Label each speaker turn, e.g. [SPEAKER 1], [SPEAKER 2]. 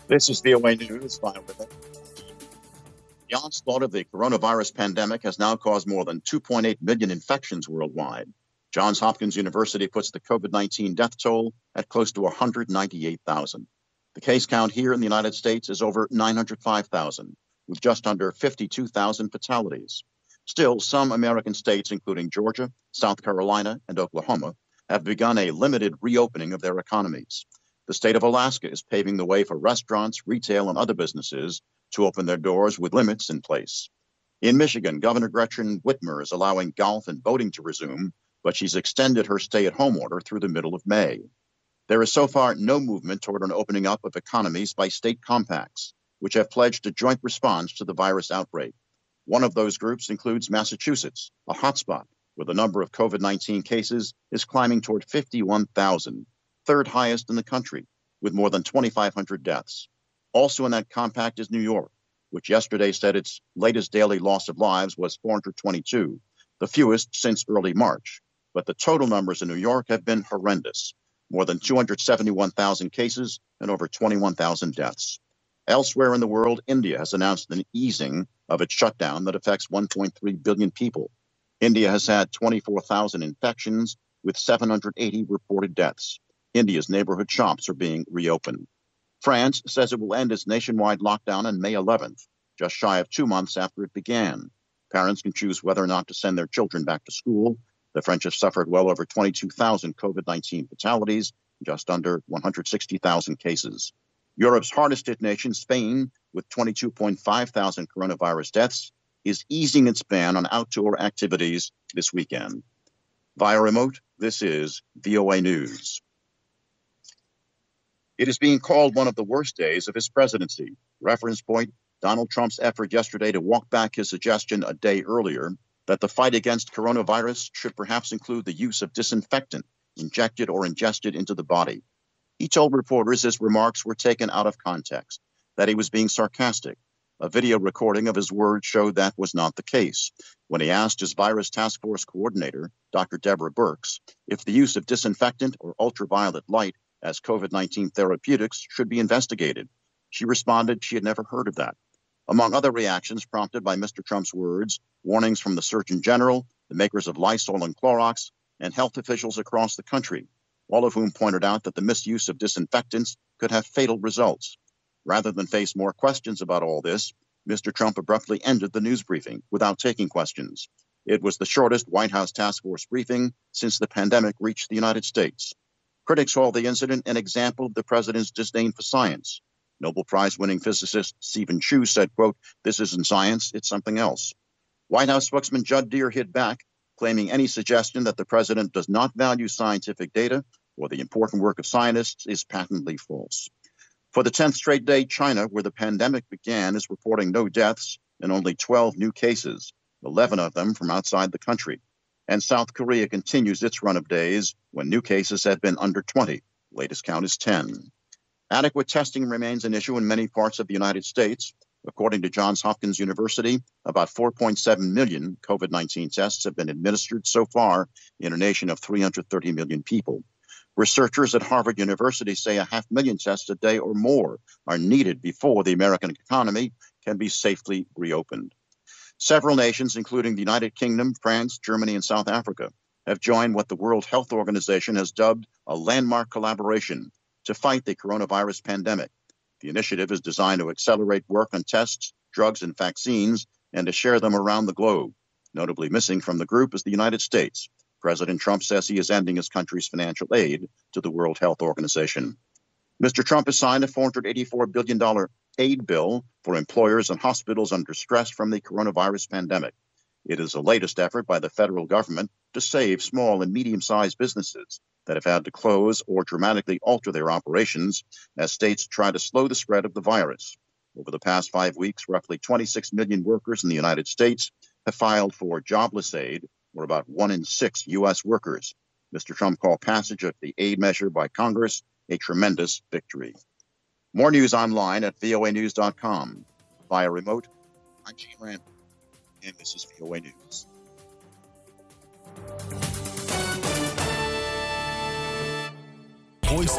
[SPEAKER 1] This is VOA News. Live with it. The onslaught of the coronavirus pandemic has now caused more than 2.8 million infections worldwide. Johns Hopkins University puts the COVID-19 death toll at close to 198,000. The case count here in the United States is over 905,000, with just under 52,000 fatalities. Still, some American states, including Georgia, South Carolina, and Oklahoma, have begun a limited reopening of their economies. The state of Alaska is paving the way for restaurants, retail, and other businesses to open their doors with limits in place. In Michigan, Governor Gretchen Whitmer is allowing golf and boating to resume, but she's extended her stay-at-home order through the middle of May. There is so far no movement toward an opening up of economies by state compacts, which have pledged a joint response to the virus outbreak. One of those groups includes Massachusetts, a hotspot, where the number of COVID-19 cases is climbing toward 51,000, third highest in the country, with more than 2,500 deaths. Also in that compact is New York, which yesterday said its latest daily loss of lives was 422, the fewest since early March. But the total numbers in New York have been horrendous, more than 271,000 cases and over 21,000 deaths. Elsewhere in the world, India has announced an easing of its shutdown that affects 1.3 billion people. India has had 24,000 infections with 780 reported deaths. India's neighborhood shops are being reopened. France says it will end its nationwide lockdown on May 11th, just shy of 2 months after it began. Parents can choose whether or not to send their children back to school. The French have suffered well over 22,000 COVID-19 fatalities, just under 160,000 cases. Europe's hardest hit nation, Spain, with 22.5 thousand coronavirus deaths, is easing its ban on outdoor activities this weekend. Via remote, this is VOA News. It is being called one of the worst days of his presidency. Reference point, Donald Trump's effort yesterday to walk back his suggestion a day earlier that the fight against coronavirus should perhaps include the use of disinfectant injected or ingested into the body. He told reporters his remarks were taken out of context, that he was being sarcastic. A video recording of his words showed that was not the case. When he asked his virus task force coordinator, Dr. Deborah Birx, if the use of disinfectant or ultraviolet light as COVID-19 therapeutics should be investigated, she responded she had never heard of that. Among other reactions prompted by Mr. Trump's words, warnings from the Surgeon General, the makers of Lysol and Clorox, and health officials across the country, all of whom pointed out that the misuse of disinfectants could have fatal results. Rather than face more questions about all this, Mr. Trump abruptly ended the news briefing without taking questions. It was the shortest White House task force briefing since the pandemic reached the United States. Critics call the incident an example of the president's disdain for science. Nobel Prize-winning physicist Stephen Chu said, quote, "This isn't science, it's something else." White House spokesman Judd Deere hit back, claiming any suggestion that the president does not value scientific data or the important work of scientists is patently false. For the 10th straight day, China, where the pandemic began, is reporting no deaths and only 12 new cases, 11 of them from outside the country. And South Korea continues its run of days when new cases have been under 20. Latest count is 10. Adequate testing remains an issue in many parts of the United States. According to Johns Hopkins University, about 4.7 million COVID-19 tests have been administered so far in a nation of 330 million people. Researchers at Harvard University say 500,000 tests a day or more are needed before the American economy can be safely reopened. Several nations, including the United Kingdom, France, Germany, and South Africa, have joined what the World Health Organization has dubbed a landmark collaboration to fight the coronavirus pandemic. The initiative is designed to accelerate work on tests, drugs, and vaccines, and to share them around the globe. Notably missing from the group is the United States. President Trump says he is ending his country's financial aid to the World Health Organization. Mr. Trump has signed a $484 billion aid bill for employers and hospitals under stress from the coronavirus pandemic. It is the latest effort by the federal government to save small and medium-sized businesses that have had to close or dramatically alter their operations as states try to slow the spread of the virus. Over the past 5 weeks, roughly 26 million workers in the United States have filed for jobless aid, or about 1 in 6 U.S. workers. Mr. Trump called passage of the aid measure by Congress a tremendous victory. More news online at voanews.com. Via remote, I'm Gene Rand, and this is VOA News.
[SPEAKER 2] Voice